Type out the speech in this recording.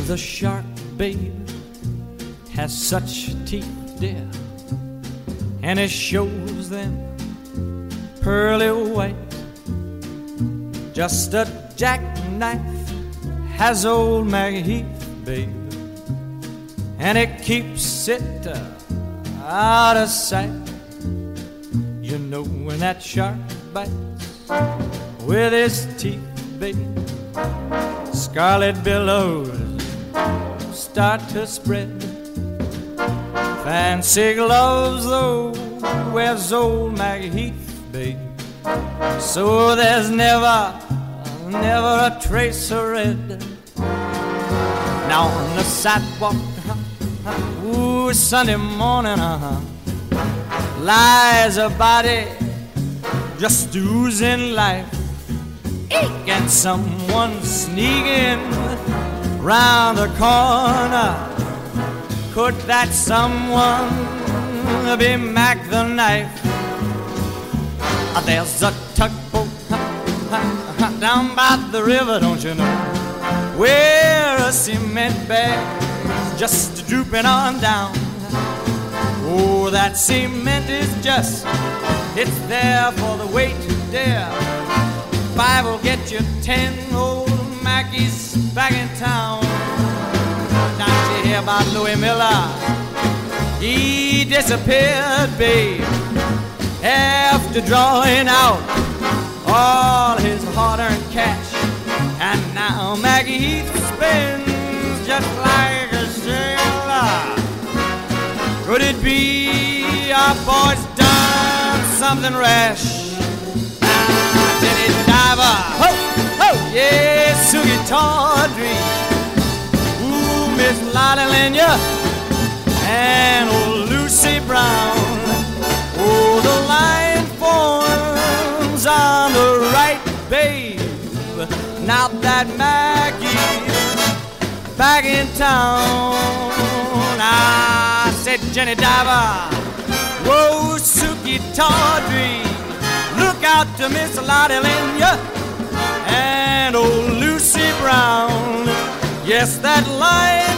The shark, babe, has such teeth, dear, and it shows them pearly white. Just a jackknife has old Maggie Heath, babe, and it keeps it out of sight. You know when that shark bites with his teeth, babe, scarlet billows start to spread. Fancy gloves, though, wears old Maggie Heath, babe, so there's never a trace of red. Now on the sidewalk, ooh, Sunday morning, lies a body just oozing life. Eek! And someone sneaking round the corner. Could that someone be Mac the Knife? There's a tugboat down by the river, don't you know, where a cement bag's just drooping on down. Oh, that cement is just, it's there for the weight, dear. 5 will get you 10, old Mackie's back in town. Don't you hear about Louis Miller? He disappeared, babe, after drawing out all his hard-earned cash. And now Maggie Heath spins just like a sailor. Could it be our boy's done something rash? Jenny Diver, ho, ho, yeah, Sugie Tawdry, ooh, Miss Lottie Lenya, and old Lucy Brown. Oh, the line forms on the right, babe. Now that Maggie's back in town. I said, Jenny Diver, whoa, Sugie Tawdry, look out to Miss Lottie Lenya and old Lucy Brown. Yes, that line